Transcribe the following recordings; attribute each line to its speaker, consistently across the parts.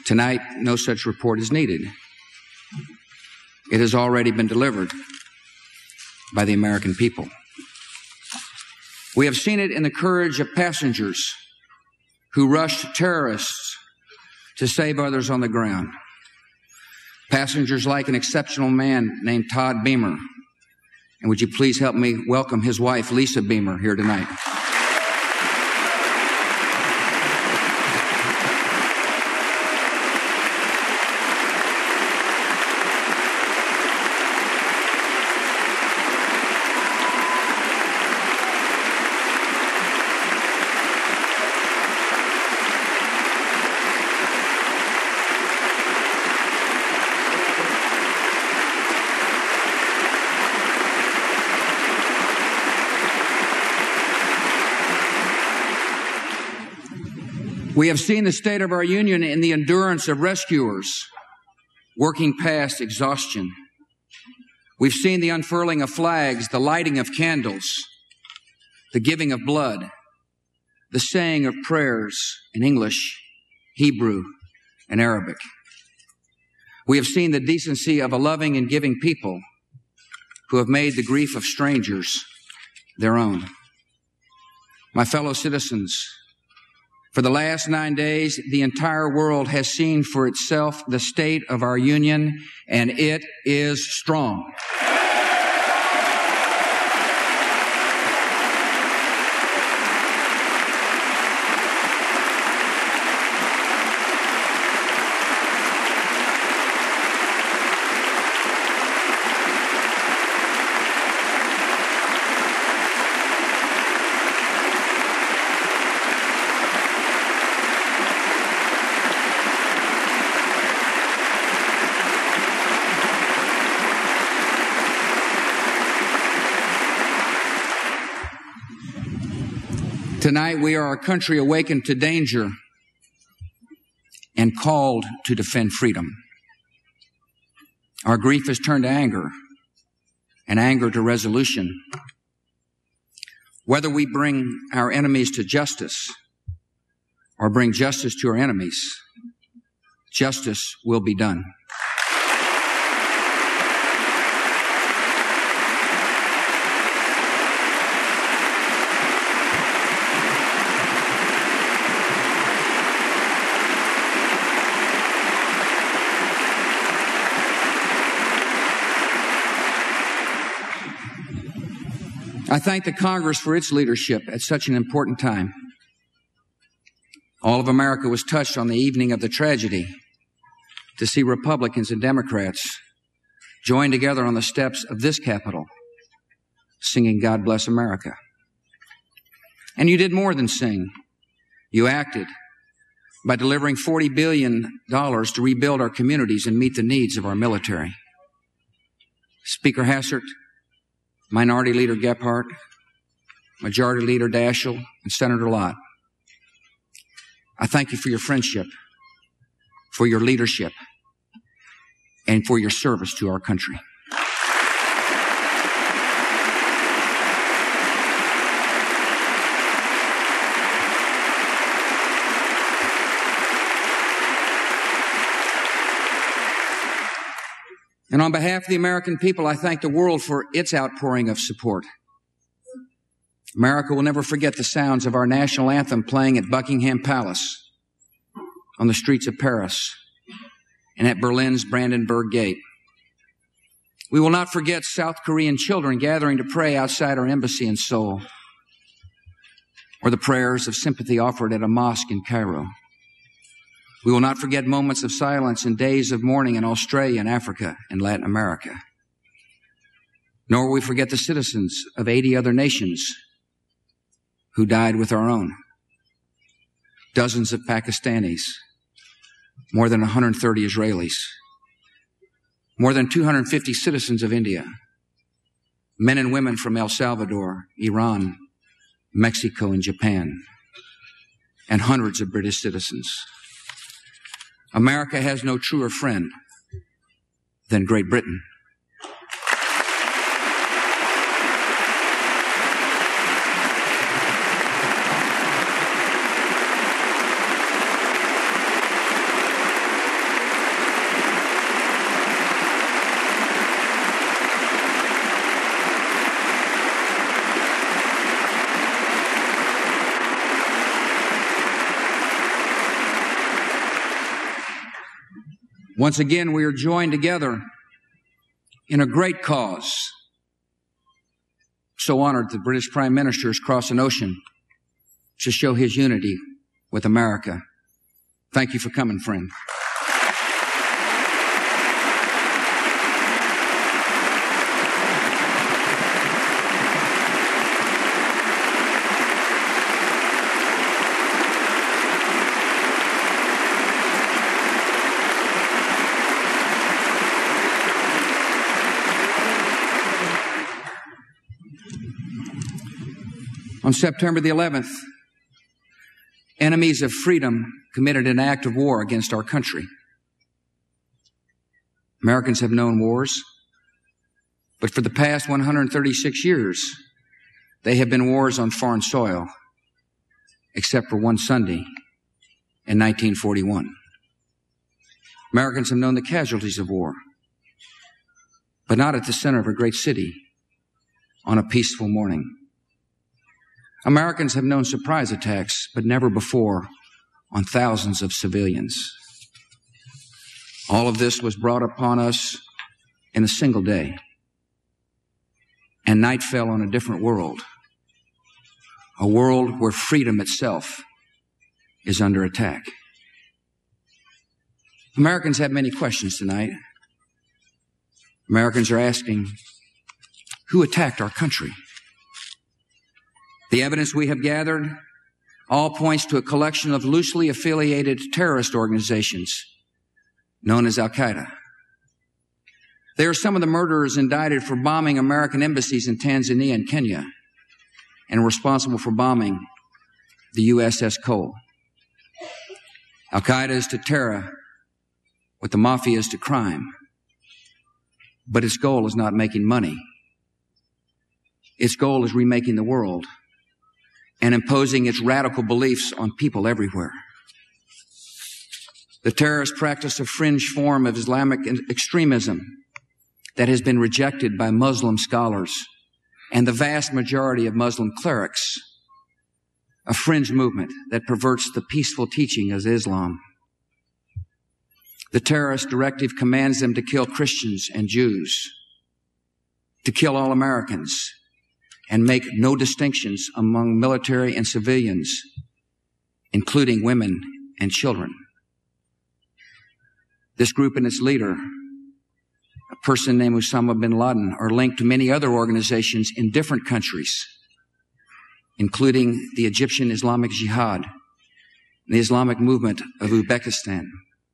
Speaker 1: Tonight, no such report is needed. It has already been delivered by the American people. We have seen it in the courage of passengers who rushed terrorists to save others on the ground. Passengers like an exceptional man named Todd Beamer. And would you please help me welcome his wife, Lisa Beamer, here tonight. We have seen the state of our union in the endurance of rescuers working past exhaustion. We've seen the unfurling of flags, the lighting of candles, the giving of blood, the saying of prayers in English, Hebrew, and Arabic. We have seen the decency of a loving and giving people who have made the grief of strangers their own. My fellow citizens, for the last 9 days, the entire world has seen for itself the state of our union, and it is strong. Tonight, we are a country awakened to danger and called to defend freedom. Our grief has turned to anger, and anger to resolution. Whether we bring our enemies to justice or bring justice to our enemies, justice will be done. I thank the Congress for its leadership at such an important time. All of America was touched on the evening of the tragedy to see Republicans and Democrats join together on the steps of this Capitol, singing God Bless America. And you did more than sing. You acted by delivering $40 billion to rebuild our communities and meet the needs of our military. Speaker Hassert, Minority Leader Gephardt, Majority Leader Daschle, and Senator Lott, I thank you for your friendship, for your leadership, and for your service to our country. And on behalf of the American people, I thank the world for its outpouring of support. America will never forget the sounds of our national anthem playing at Buckingham Palace, on the streets of Paris, and at Berlin's Brandenburg Gate. We will not forget South Korean children gathering to pray outside our embassy in Seoul, or the prayers of sympathy offered at a mosque in Cairo. We will not forget moments of silence and days of mourning in Australia and Africa and Latin America. Nor will we forget the citizens of 80 other nations who died with our own. Dozens of Pakistanis, more than 130 Israelis, more than 250 citizens of India, men and women from El Salvador, Iran, Mexico, and Japan, and hundreds of British citizens. America has no truer friend than Great Britain. Once again, we are joined together in a great cause. So honored the British Prime Minister has crossed an ocean to show his unity with America. Thank you for coming, friend. On September the 11th, enemies of freedom committed an act of war against our country. Americans have known wars, but for the past 136 years, they have been wars on foreign soil, except for one Sunday in 1941. Americans have known the casualties of war, but not at the center of a great city on a peaceful morning. Americans have known surprise attacks, but never before on thousands of civilians. All of this was brought upon us in a single day, and night fell on a different world, a world where freedom itself is under attack. Americans have many questions tonight. Americans are asking, who attacked our country? The evidence we have gathered all points to a collection of loosely affiliated terrorist organizations known as Al-Qaeda. They are some of the murderers indicted for bombing American embassies in Tanzania and Kenya and responsible for bombing the USS Cole. Al-Qaeda is to terror what the mafia is to crime, but its goal is not making money. Its goal is remaking the world and imposing its radical beliefs on people everywhere. The terrorists practice a fringe form of Islamic extremism that has been rejected by Muslim scholars and the vast majority of Muslim clerics, a fringe movement that perverts the peaceful teaching of Islam. The terrorist directive commands them to kill Christians and Jews, to kill all Americans, and make no distinctions among military and civilians, including women and children. This group and its leader, a person named Osama bin Laden, are linked to many other organizations in different countries, including the Egyptian Islamic Jihad and the Islamic movement of Uzbekistan.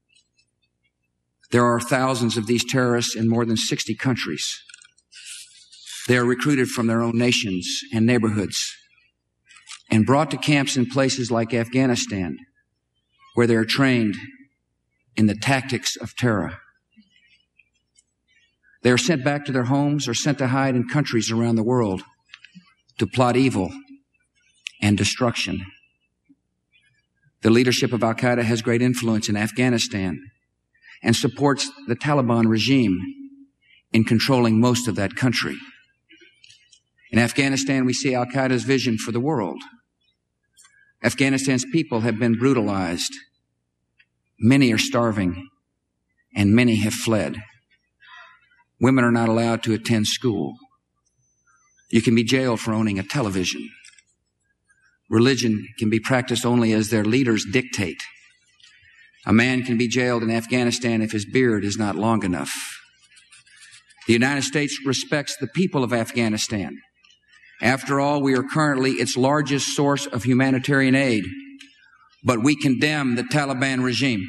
Speaker 1: There are thousands of these terrorists in more than 60 countries. They are recruited from their own nations and neighborhoods and brought to camps in places like Afghanistan, where they are trained in the tactics of terror. They are sent back to their homes or sent to hide in countries around the world to plot evil and destruction. The leadership of Al-Qaeda has great influence in Afghanistan and supports the Taliban regime in controlling most of that country. In Afghanistan, we see Al-Qaeda's vision for the world. Afghanistan's people have been brutalized. Many are starving, and many have fled. Women are not allowed to attend school. You can be jailed for owning a television. Religion can be practiced only as their leaders dictate. A man can be jailed in Afghanistan if his beard is not long enough. The United States respects the people of Afghanistan. After all, we are currently its largest source of humanitarian aid, but we condemn the Taliban regime.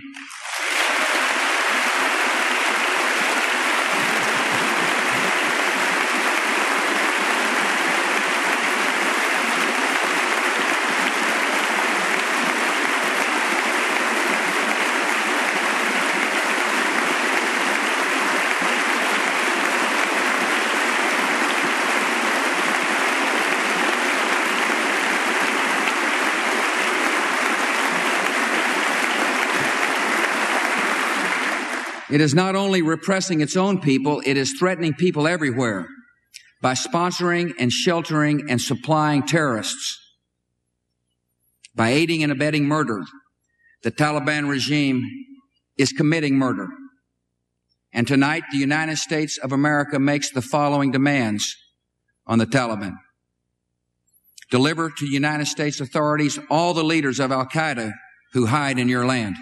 Speaker 1: It is not only repressing its own people, it is threatening people everywhere by sponsoring and sheltering and supplying terrorists. By aiding and abetting murder, the Taliban regime is committing murder And tonight, the United States of America makes the following demands on the Taliban. Deliver to United States authorities all the leaders of al-Qaeda who hide in your land.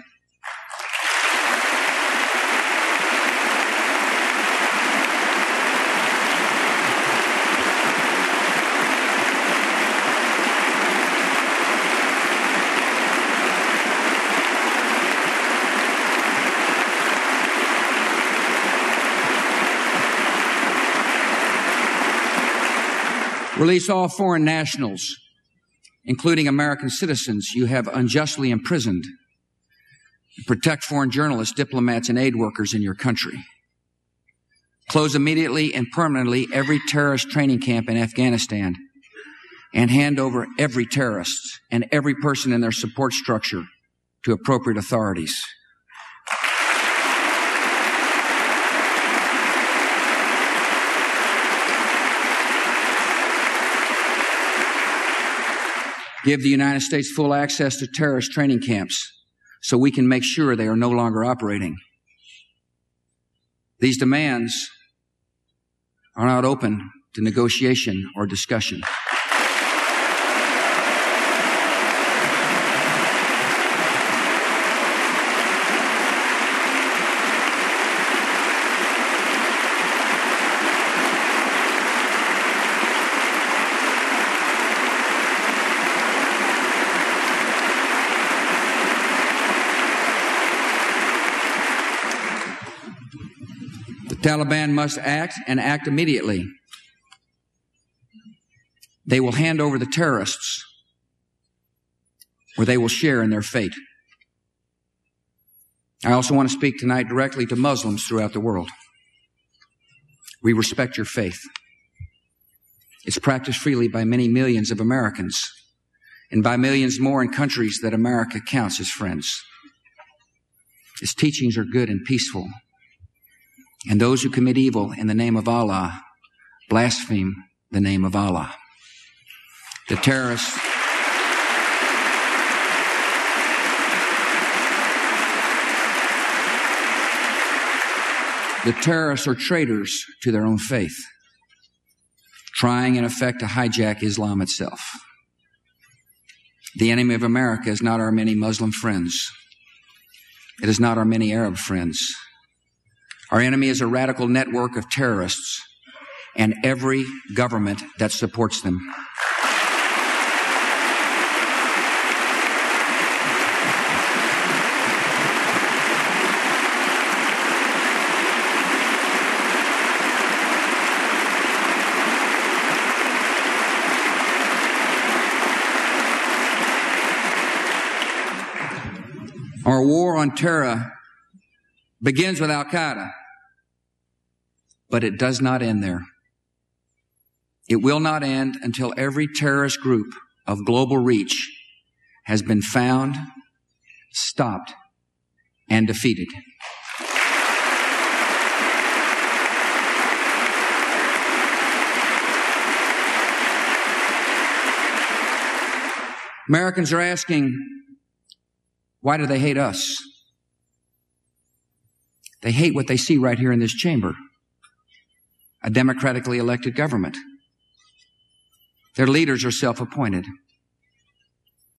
Speaker 1: Release all foreign nationals, including American citizens you have unjustly imprisoned. Protect foreign journalists, diplomats, and aid workers in your country. Close immediately and permanently every terrorist training camp in Afghanistan, and hand over every terrorist and every person in their support structure to appropriate authorities. Give the United States full access to terrorist training camps so we can make sure they are no longer operating. These demands are not open to negotiation or discussion. The Taliban must act and act immediately. They will hand over the terrorists, or they will share in their fate. I also want to speak tonight directly to Muslims throughout the world. We respect your faith. It's practiced freely by many millions of Americans, and by millions more in countries that America counts as friends. Its teachings are good and peaceful. And those who commit evil in the name of Allah blaspheme the name of Allah. The terrorists are traitors to their own faith, trying in effect to hijack Islam itself. The enemy of America is not our many Muslim friends. It is not our many Arab friends. Our enemy is a radical network of terrorists and every government that supports them. Our war on terror begins with al-Qaeda, but it does not end there. It will not end until every terrorist group of global reach has been found, stopped, and defeated. Americans are asking, why do they hate us? They hate what they see right here in this chamber. A democratically elected government. Their leaders are self-appointed.